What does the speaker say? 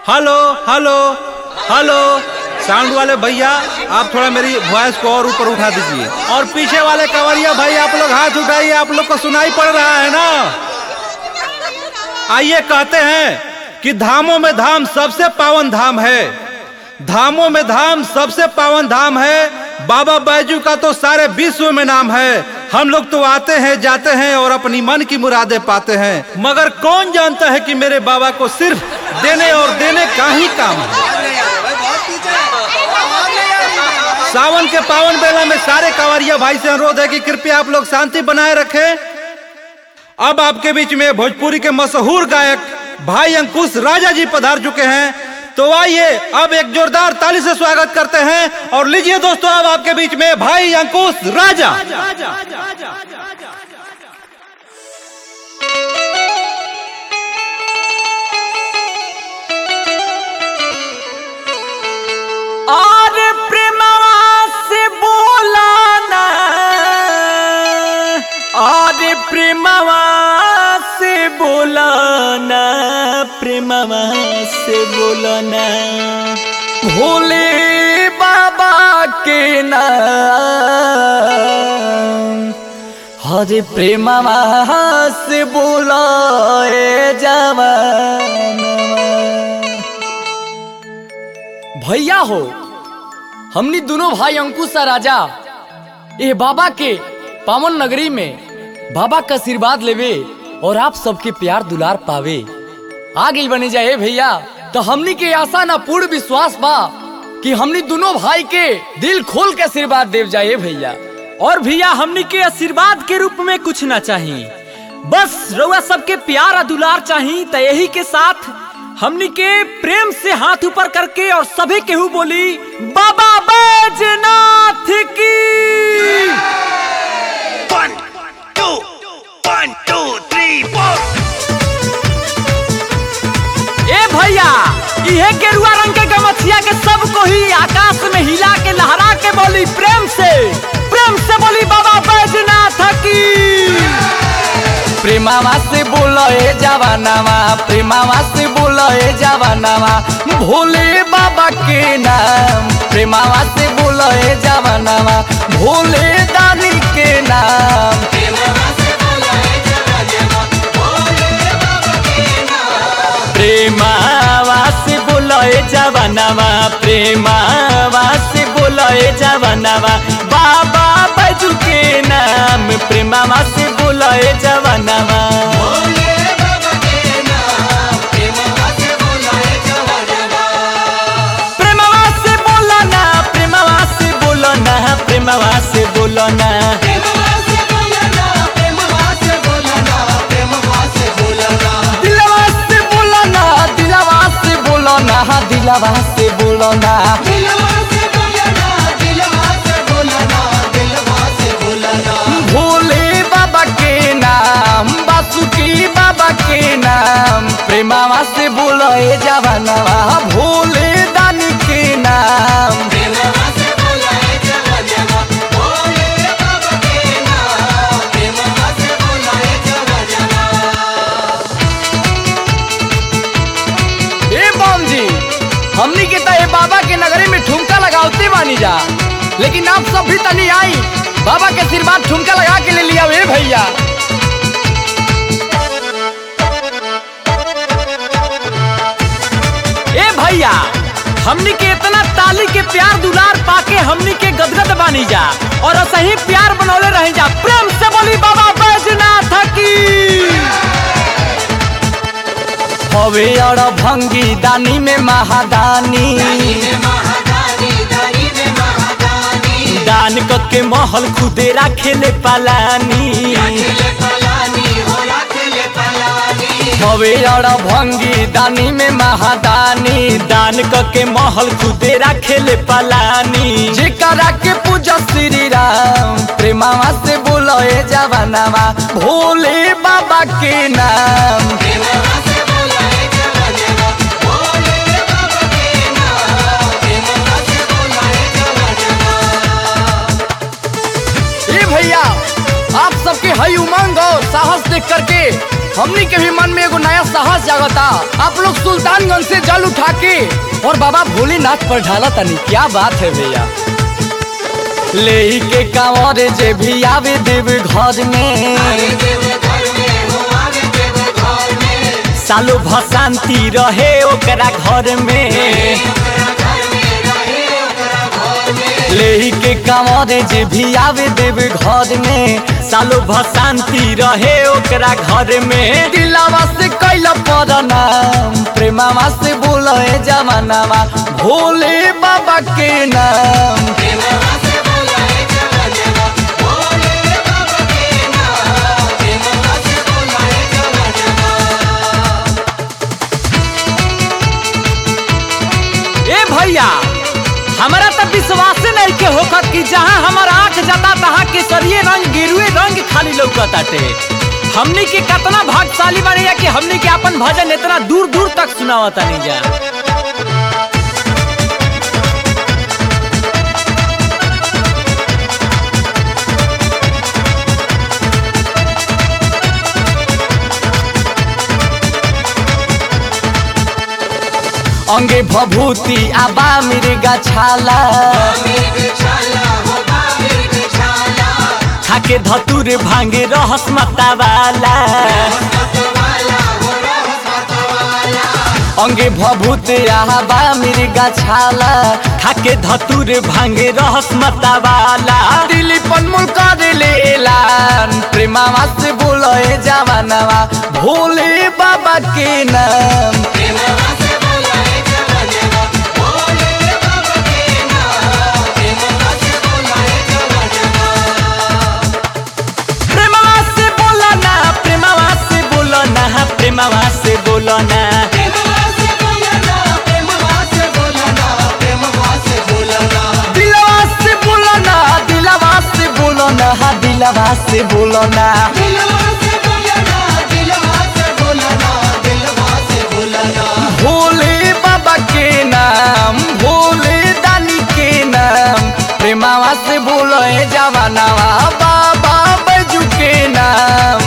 Hello hello hello. Sound वाले भैया आप थोड़ा मेरी वॉइस को और ऊपर उठा दीजिए। और पीछे वाले कंवरिया भाई आप लोग हाथ उठाइए, आप लोग को सुनाई पड़ रहा है ना। आइए कहते हैं कि धामों में धाम सबसे पावन धाम है, धामों में धाम सबसे पावन धाम है। बाबा बैजू का तो सारे विश्व में नाम है। हम लोग तो आते हैं जाते हैं और अपनी मन की मुरादें पाते हैं, मगर कौन जानता है कि मेरे बाबा को सिर्फ देने और देने का ही काम है। सावन के पावन बेला में सारे कांवरिया भाई से अनुरोध है कि कृपया आप लोग शांति बनाए रखें। अब आपके बीच में भोजपुरी के मशहूर गायक भाई अंकुश राजा जी पधार चुके हैं, तो आइए अब एक जोरदार ताली से स्वागत करते हैं। और लीजिए दोस्तों, अब आपके बीच में भाई अंकुश राजा। और प्रेमवा से बोलाना, और प्रेमवा से बोलाना, प्रेमवा से बोलाना, भोले बाबा के नाम। हरे प्रेमवा से बोलाए जवाना। भैया हो, हमनी दोनों भाई अंकुश और राजा ये बाबा के पावन नगरी में बाबा का आशीर्वाद लेवे और आप सबके प्यार दुलार पावे आगे बने जाए भैया। तो हमनी के आशा ना पूर्ण विश्वास बा कि हमनी दोनों भाई के दिल खोल के आशीर्वाद देव जाए भैया। और भैया हमनी के आशीर्वाद के रूप में कुछ ना चाहिए, बस रउआ सबके प्यार और दुलार चाहिए। तो यही के साथ हमनी के प्रेम से हाथ ऊपर करके और सभी केहू बोली बाबा बैजनाथ की। 1 2 3 4। ए भैया, इहे गेरुआ रंग के गमछिया के सबको ही आकाश में हिला के लहरा के बोली प्रेम से बोली बाबा बैजनाथ की। प्रेमावा से बोले जवानावा, प्रेमावा से बोले जवानावा, भोले बाबा के नाम। प्रेमावा से बोले जवानावा, भोले दानी के नाम। प्रेमावा से बोले जवानावा, भोले बाबा के नाम। प्रेमावा से बोले जवानावा, प्रेमावा से बोले जवानावा, बाबा बैजू के नाम। प्रेमावा से बोले जवानावा, भोले बाबा के नाम। प्रेमावा से बोले जवानावा, प्रेमावा से बोलना, प्रेमावा से बोलना, प्रेमावा से बोलना, प्रेमावा से बोलना, प्रेमावा से बोलना, प्रेमावा से बोलना, दिलवा से बोलना, दिलवा से बोलना, दिलवा से बोलना, दिलवा से बोलना, दिलवा से बोलना, दिलवा से बोलना। भोले बाबा के नाम, बासुकी बाबा के नाम। प्रेमावा से बोले जवानावा, भोले दानी के नाम। प्रेमावा से बोले जवानावा, भोले बाबा के नाम। प्रेमावा से बोले जवानावा। ए बम जी, हमनी के ये बाबा के नगरी में ठुमका लगावते बानी जा, लेकिन आप सब भी तनी आई बाबा के आशीर्वाद ठुमका लगा के ले लिया वे भैया। ए भैया, हमनी के इतना ताली के प्यार दुलार पाके हमनी के गदगद बानी जा और सही प्यार बनौले रह जा। प्रेम से बोली बाबा बैजनाथ की। हवे और भंगी दानी में महादानी, दान के महल खुदे राखेले पलानी। हवे और भंगी दानी में महादानी, दान के महल खुदे राखेले पलानी। जेकरा के पूजा श्री राम, प्रेमावा से बोले जवानावा, भोले बाबा के नाम। भैया, आप सबके हई उमंग और साहस देख करके हमनी के भी मन में एगो नया साहस जागता। आप लोग सुल्तानगंज से जल उठा के और बाबा भोलेनाथ पर ढाला तनी, क्या बात है भैया। ले के कांवर जे भी आवे देव घर में, सालो भशांति रहे ओकरा घर में। ले के कांवर जे भी आवे देव घर में, सालो भशांति रहे ओकरा घर में। दिलावा से कैला परनाम, प्रेमावा से बोले जवानावा भोले बाबा के नाम। ए भैया, हमारा तो विश्वास नहीं के होखत कि जहाँ हमारा आँख जाता तहाँ केसरिये रंग गिरुए रंग खाली लौकताटे। हमनी के कितना भाग्यशाली बने कि हमनी के अपन भजन इतना दूर दूर तक सुनावता नहीं जा। अंगे भभूति आबा मिर्गा छाला, खाके धतुर भांगे रहस मतवाला। अंगे भभूति आबा मिर्गा छाला, खाके धतुर भांगे रहस मतवाला। दिली पनमुल कर ले ऐलान, प्रेमावा से बोले जवानावा भोले बाबा के नाम। प्रेमवा से बोलो ना, दिलवा से बोलो ना, दिलवा से बोलो ना, दिलवा से बोलो ना। भोले बाबा के नाम, भोले दानी के नाम, प्रेमावा से बोलो जवानावा बाबा बैजू के नाम।